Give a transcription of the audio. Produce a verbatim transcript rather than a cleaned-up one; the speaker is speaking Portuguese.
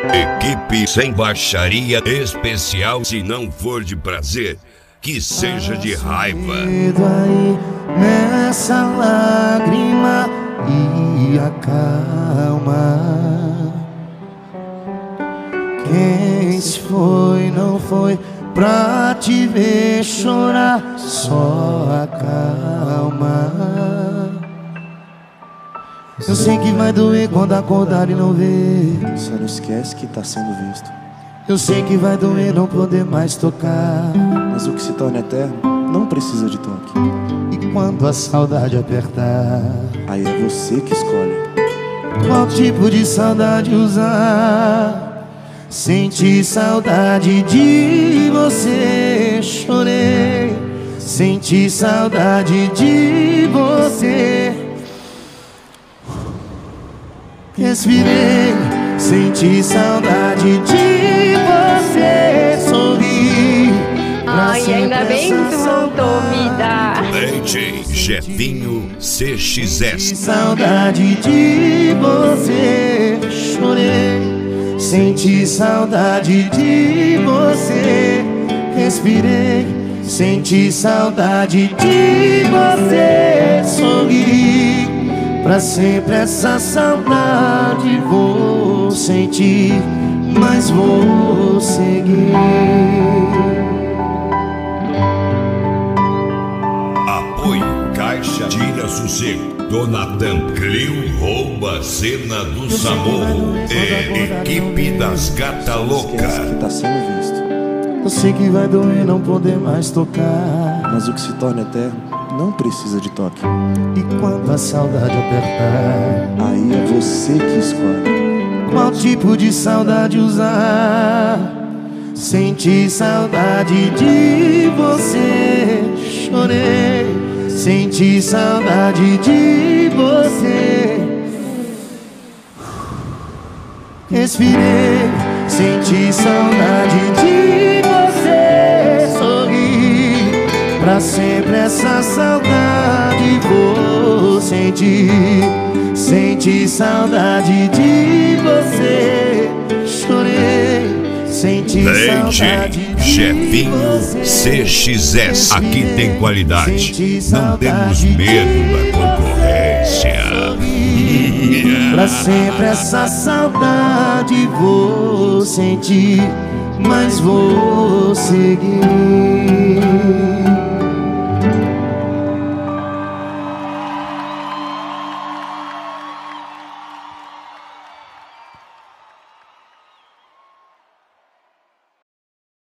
Equipe sem baixaria especial, se não for de prazer, que seja de raiva. Aí nessa lágrima e acalma. Quem se foi não foi pra te ver chorar, só acalma. Eu sei que vai doer quando acordar e não ver. Só não esquece que tá sendo visto. Eu sei que vai doer não poder mais tocar, mas o que se torna eterno não precisa de toque. E quando a saudade apertar, aí é você que escolhe qual tipo de saudade usar. Senti saudade de você, chorei. Senti saudade de você, respirei. Senti saudade de você, sorri. Ai, ainda bem que tu voltou, vida. D J Jefinho C X S. Senti saudade de você, chorei. Senti saudade de você, respirei. Senti saudade de você, sorri. Pra sempre essa saudade vou sentir, mas vou seguir. Apoio Caixa Tira Sossego, Donatan Crio Rouba Cena do Samorro e Equipe das Gata Louca. Que tá sendo visto. Eu sei que vai doer não poder mais tocar, mas o que se torna eterno não precisa de toque. E quando a saudade apertar, aí é você que escolhe qual tipo de saudade usar. Senti saudade de você, chorei. Senti saudade de você, respirei. Senti saudade de você, sorri. Pra sempre essa saudade vou sentir. Senti saudade de você, chorei. Senti saudade de Jefinho C X S. Aqui tem qualidade, não temos medo da concorrência. Pra sempre essa saudade vou sentir, mas vou seguir.